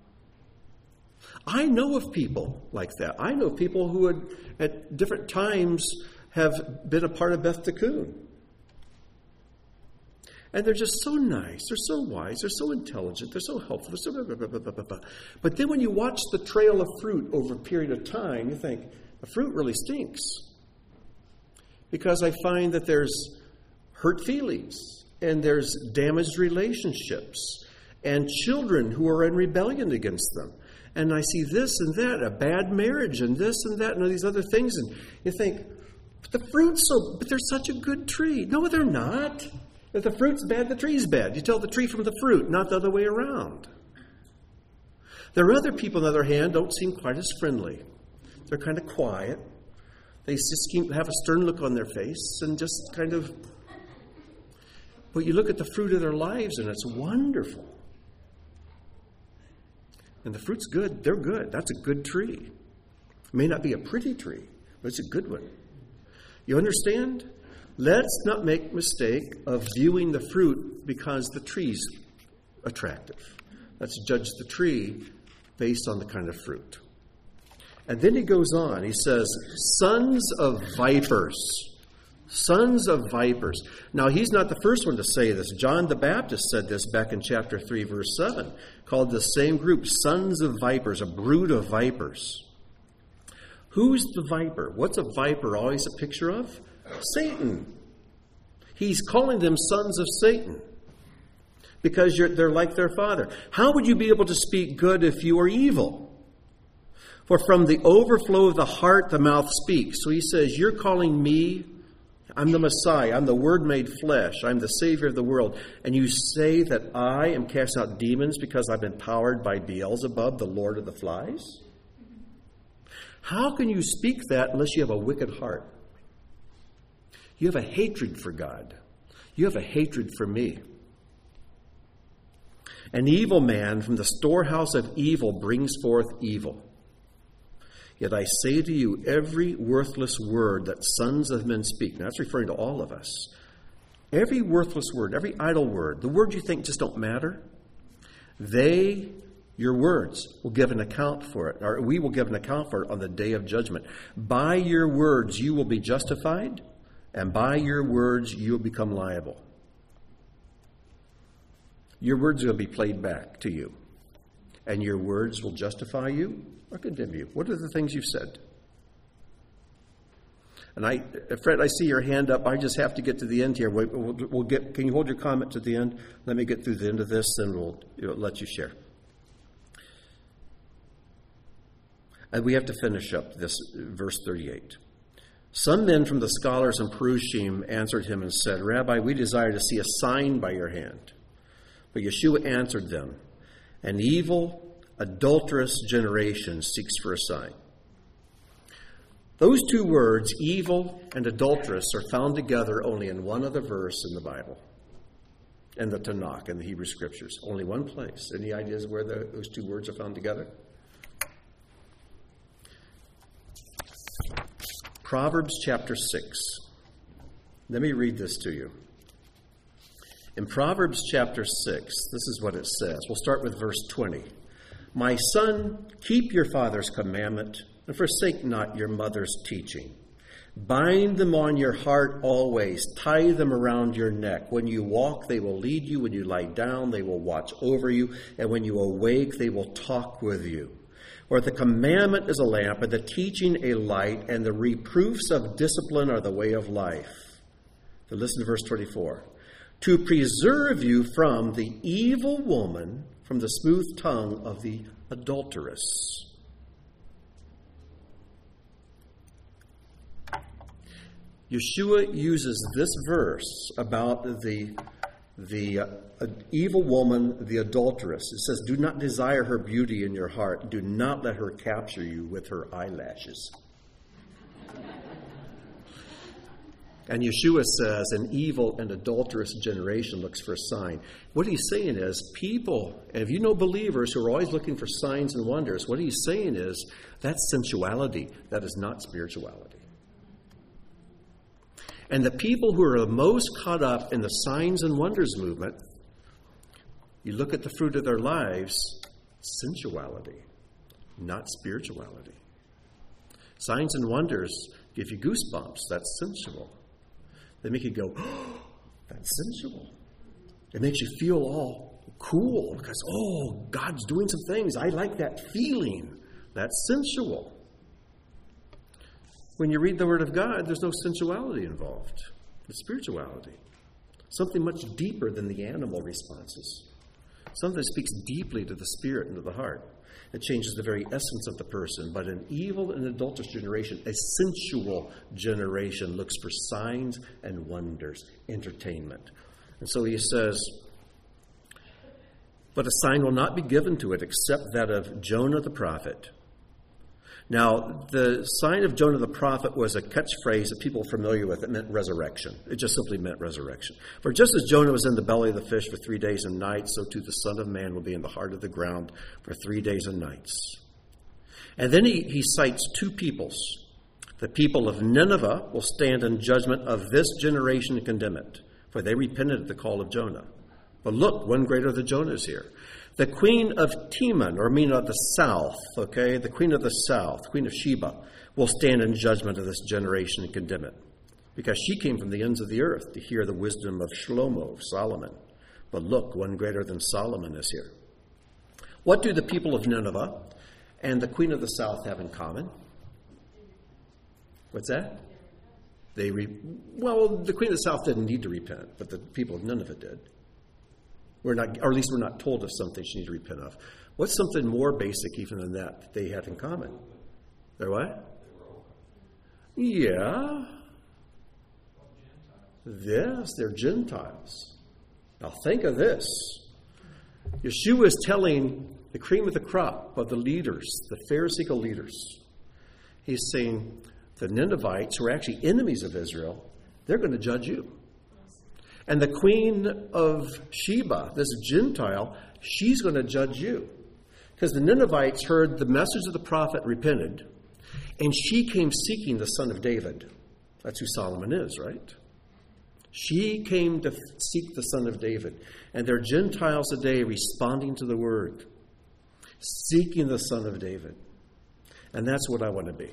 I know of people like that. I know people who would, at different times, have been a part of Beth Tikkun. And they're just so nice, they're so wise, they're so intelligent, they're so helpful, they're so blah, blah, blah, blah, blah, blah. But then when you watch the trail of fruit over a period of time, you think, the fruit really stinks. Because I find that there's hurt feelings, and there's damaged relationships, and children who are in rebellion against them. And I see this and that, a bad marriage, and this and that, and all these other things. And you think, but they're such a good tree. No, they're not. If the fruit's bad, the tree's bad. You tell the tree from the fruit, not the other way around. There are other people, on the other hand, don't seem quite as friendly. They're kind of quiet. They just have a stern look on their face and just kind of... But you look at the fruit of their lives, and it's wonderful. And the fruit's good. They're good. That's a good tree. It may not be a pretty tree, but it's a good one. You understand? Let's not make the mistake of viewing the fruit because the tree's attractive. Let's judge the tree based on the kind of fruit. And then he goes on. He says, sons of vipers. Sons of vipers. Now, he's not the first one to say this. John the Baptist said this back in chapter 3, verse 7. Called the same group sons of vipers, a brood of vipers. Who's the viper? What's a viper always a picture of? Satan. He's calling them sons of Satan because they're like their father. How would you be able to speak good if you are evil? For from the overflow of the heart, the mouth speaks. So he says, you're calling me, I'm the Messiah, I'm the Word made flesh, I'm the Savior of the world. And you say that I am casting out demons because I've been empowered by Beelzebub, the Lord of the Flies? How can you speak that unless you have a wicked heart? You have a hatred for God. You have a hatred for me. An evil man from the storehouse of evil brings forth evil. Yet I say to you, every worthless word that sons of men speak, now that's referring to all of us, every worthless word, every idle word, the words you think just don't matter, your words will give an account for it, or we will give an account for it on the day of judgment. By your words you will be justified, and by your words you will become liable. Your words will be played back to you, and your words will justify you or condemn you. What are the things you've said? And Fred, I see your hand up. I just have to get to the end here. We'll get. Can you hold your comment to the end? Let me get through the end of this, and we'll let you share. And we have to finish up this verse 38. Some men from the scholars in Perushim answered him and said, Rabbi, we desire to see a sign by your hand. But Yeshua answered them, an evil, adulterous generation seeks for a sign. Those two words, evil and adulterous, are found together only in one other verse in the Bible, in the Tanakh, in the Hebrew Scriptures. Only one place. Any ideas where those two words are found together? Proverbs chapter 6. Let me read this to you. In Proverbs chapter 6, this is what it says. We'll start with verse 20. My son, keep your father's commandment, and forsake not your mother's teaching. Bind them on your heart always. Tie them around your neck. When you walk, they will lead you. When you lie down, they will watch over you. And when you awake, they will talk with you. For the commandment is a lamp, and the teaching a light, and the reproofs of discipline are the way of life. But listen to verse 24. To preserve you from the evil woman, from the smooth tongue of the adulteress. Yeshua uses this verse about the evil woman, the adulteress. It says, do not desire her beauty in your heart. Do not let her capture you with her eyelashes. And Yeshua says, an evil and adulterous generation looks for a sign. What he's saying is, people, and if you know believers who are always looking for signs and wonders, what he's saying is, that's sensuality. That is not spirituality. And the people who are the most caught up in the signs and wonders movement, you look at the fruit of their lives, sensuality, not spirituality. Signs and wonders give you goosebumps. That's sensual. They make you go, oh, that's sensual. It makes you feel all cool because, oh, God's doing some things. I like that feeling. That's sensual. When you read the Word of God, there's no sensuality involved. It's spirituality. Something much deeper than the animal responses. Something that speaks deeply to the spirit and to the heart. It changes the very essence of the person. But an evil and adulterous generation, a sensual generation, looks for signs and wonders, entertainment. And so he says, but a sign will not be given to it except that of Jonah the prophet. Now, the sign of Jonah the prophet was a catchphrase that people were familiar with. It meant resurrection. It just simply meant resurrection. For just as Jonah was in the belly of the fish for 3 days and nights, so too the Son of Man will be in the heart of the ground for 3 days and nights. And then he cites two peoples. The people of Nineveh will stand in judgment of this generation and condemn it, for they repented at the call of Jonah. But look, one greater than Jonah is here. The queen of Teman, or Mina of the south, okay, the queen of the south, Queen of Sheba, will stand in judgment of this generation and condemn it, because she came from the ends of the earth to hear the wisdom of Shlomo, Solomon. But look, one greater than Solomon is here. What do the people of Nineveh and the queen of the south have in common? What's that? Well, the queen of the south didn't need to repent, but the people of Nineveh did. Or at least we're not told of something she needs to repent of. What's something more basic even than that they had in common? They're what? Yeah. Yes, they're Gentiles. Now think of this. Yeshua is telling the cream of the crop of the leaders, the Pharisaical leaders. He's saying the Ninevites, who are actually enemies of Israel, they're going to judge you. And the queen of Sheba, this Gentile, she's going to judge you. Because the Ninevites heard the message of the prophet, repented, and she came seeking the son of David. That's who Solomon is, right? She came to seek the son of David. And they're Gentiles today responding to the word, seeking the son of David. And that's what I want to be.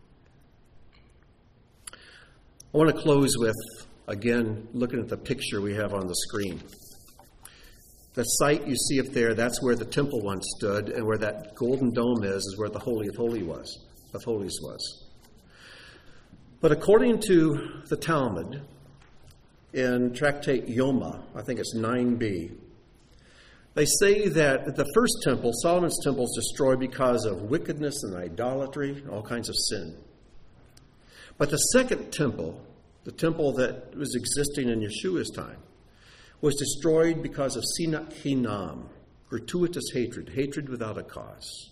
I want to close with, again, looking at the picture we have on the screen. The site you see up there, that's where the temple once stood, and where that golden dome is where the Holy of Holies was. But according to the Talmud, in Tractate Yoma, I think it's 9b, they say that the first temple, Solomon's temple, is destroyed because of wickedness and idolatry, all kinds of sin. But the second temple, the temple that was existing in Yeshua's time, was destroyed because of sinat chinam, gratuitous hatred without a cause.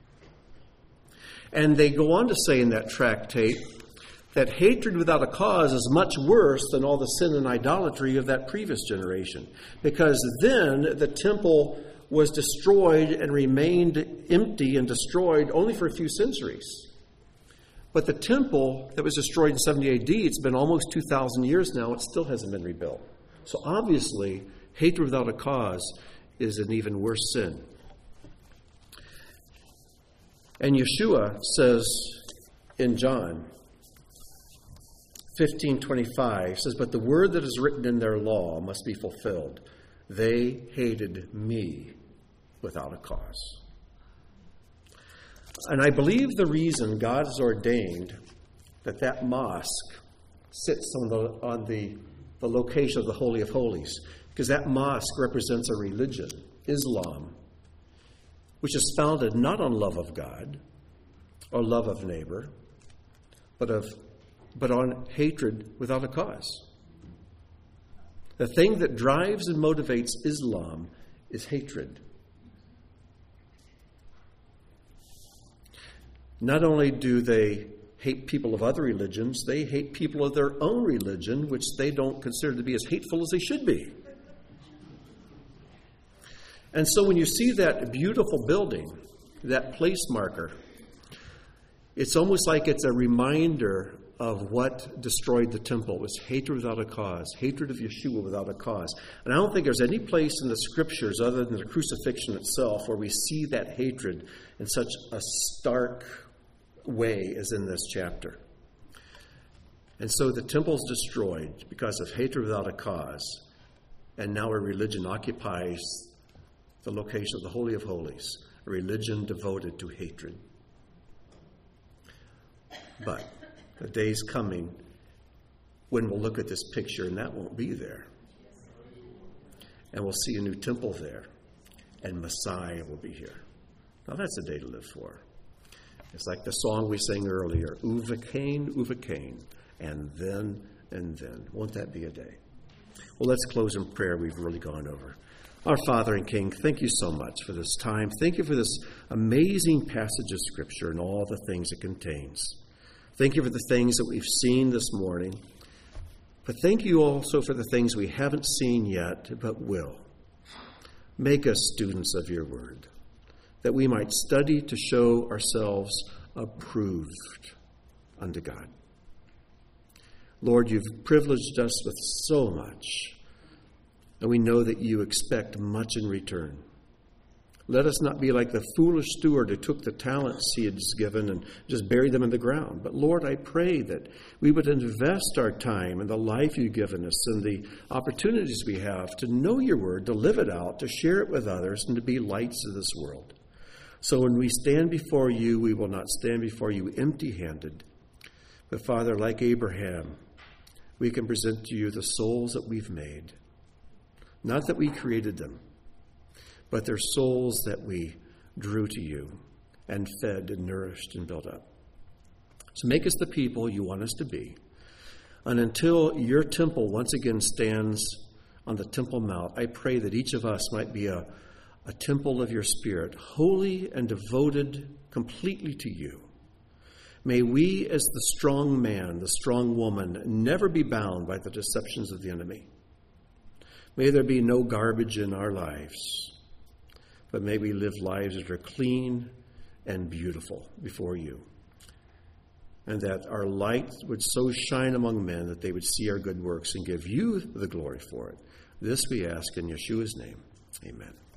And they go on to say in that tractate that hatred without a cause is much worse than all the sin and idolatry of that previous generation. Because then the temple was destroyed and remained empty and destroyed only for a few centuries. But the temple that was destroyed in 70 AD, it's been almost 2,000 years now, it still hasn't been rebuilt. So obviously, hatred without a cause is an even worse sin. And Yeshua says in John 15:25, says, "But the word that is written in their law must be fulfilled. They hated me without a cause." And I believe the reason God has ordained that mosque sits on the location of the Holy of Holies, because that mosque represents a religion, Islam, which is founded not on love of God or love of neighbor, but on hatred without a cause. The thing that drives and motivates Islam is hatred. Not only do they hate people of other religions, they hate people of their own religion, which they don't consider to be as hateful as they should be. And so when you see that beautiful building, that place marker, it's almost like it's a reminder of what destroyed the temple. It was hatred without a cause, hatred of Yeshua without a cause. And I don't think there's any place in the scriptures other than the crucifixion itself where we see that hatred in such a stark way as in this chapter. And so the temple's destroyed because of hatred without a cause, and now a religion occupies the location of the Holy of Holies, a religion devoted to hatred. But the day's coming when we'll look at this picture and that won't be there. And we'll see a new temple there, and Messiah will be here. Now that's a day to live for. It's like the song we sang earlier, Uvakain, and then. Won't that be a day? Well, let's close in prayer. We've really gone over. Our Father and King, thank you so much for this time. Thank you for this amazing passage of Scripture and all the things it contains. Thank you for the things that we've seen this morning. But thank you also for the things we haven't seen yet, but will. Make us students of your word, that we might study to show ourselves approved unto God. Lord, you've privileged us with so much, and we know that you expect much in return. Let us not be like the foolish steward who took the talents he had given and just buried them in the ground. But Lord, I pray that we would invest our time in the life you've given us and the opportunities we have to know your word, to live it out, to share it with others, and to be lights of this world. So when we stand before you, we will not stand before you empty-handed. But Father, like Abraham, we can present to you the souls that we've made. Not that we created them, but they're souls that we drew to you and fed and nourished and built up. So make us the people you want us to be. And until your temple once again stands on the Temple Mount, I pray that each of us might be a temple of your Spirit, holy and devoted completely to you. May we, as the strong man, the strong woman, never be bound by the deceptions of the enemy. May there be no garbage in our lives, but may we live lives that are clean and beautiful before you. And that our light would so shine among men that they would see our good works and give you the glory for it. This we ask in Yeshua's name. Amen.